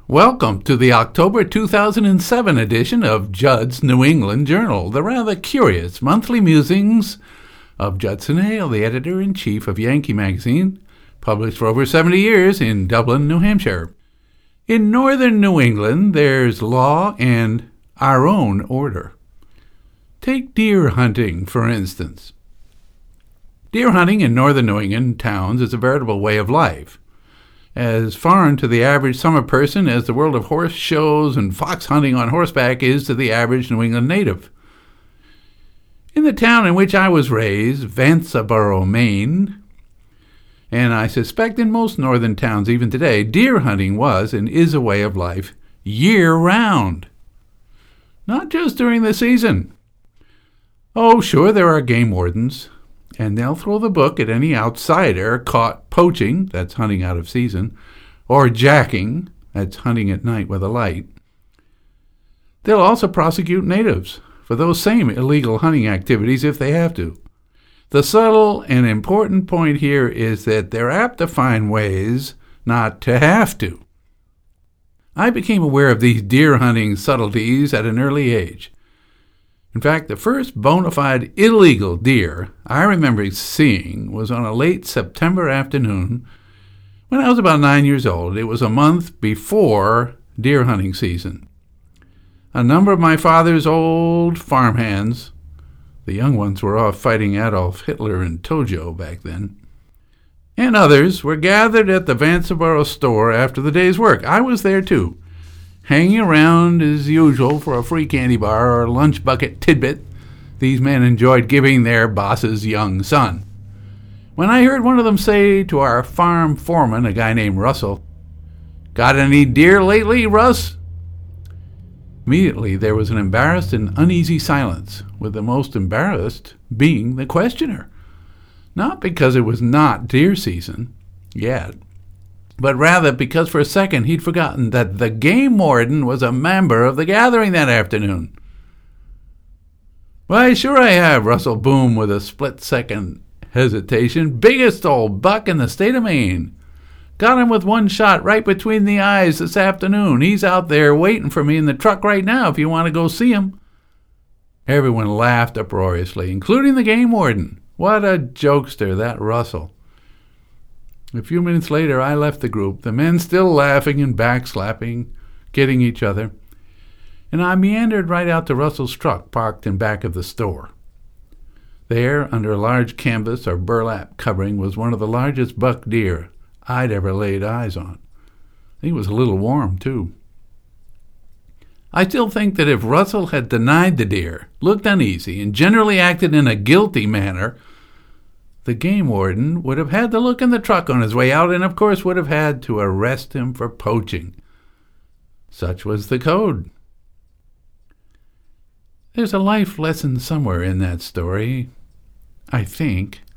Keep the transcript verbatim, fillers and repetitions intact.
Welcome to the October two thousand seven edition of Judd's New England Journal, the rather curious monthly musings of Judson Hale, the editor-in-chief of Yankee Magazine, published for over seventy years in Dublin, New Hampshire. In northern New England, there's law and our own order. Take deer hunting, for instance. Deer hunting in northern New England towns is a veritable way of life, as foreign to the average summer person as the world of horse shows and fox hunting on horseback is to the average New England native. In the town in which I was raised, Vanceboro, Maine, and I suspect in most northern towns even today, deer hunting was and is a way of life year-round, not just during the season. Oh, sure, there are game wardens, and they'll throw the book at any outsider caught poaching, that's hunting out of season, or jacking, that's hunting at night with a light. They'll also prosecute natives for those same illegal hunting activities if they have to. The subtle and important point here is that they're apt to find ways not to have to. I became aware of these deer hunting subtleties at an early age. In fact, the first bona fide illegal deer I remember seeing was on a late September afternoon when I was about nine years old. It was a month before deer hunting season. A number of my father's old farmhands, the young ones were off fighting Adolf Hitler and Tojo back then, and others were gathered at the Vanceboro store after the day's work. I was there too, hanging around as usual for a free candy bar or lunch bucket tidbit these men enjoyed giving their boss's young son. When I heard one of them say to our farm foreman, a guy named Russell, "Got any deer lately, Russ?" Immediately there was an embarrassed and uneasy silence, with the most embarrassed being the questioner. Not because it was not deer season yet, but rather because for a second he'd forgotten that the game warden was a member of the gathering that afternoon. "Why, sure I have," Russell boomed with a split-second hesitation. "Biggest old buck in the state of Maine. Got him with one shot right between the eyes this afternoon. He's out there waiting for me in the truck right now if you want to go see him." Everyone laughed uproariously, including the game warden. What a jokester, that Russell. A few minutes later, I left the group, the men still laughing and backslapping, kidding each other, and I meandered right out to Russell's truck parked in back of the store. There, under a large canvas or burlap covering, was one of the largest buck deer I'd ever laid eyes on. He was a little warm, too. I still think that if Russell had denied the deer, looked uneasy, and generally acted in a guilty manner, the game warden would have had to look in the truck on his way out and, of course, would have had to arrest him for poaching. Such was the code. There's a life lesson somewhere in that story, I think.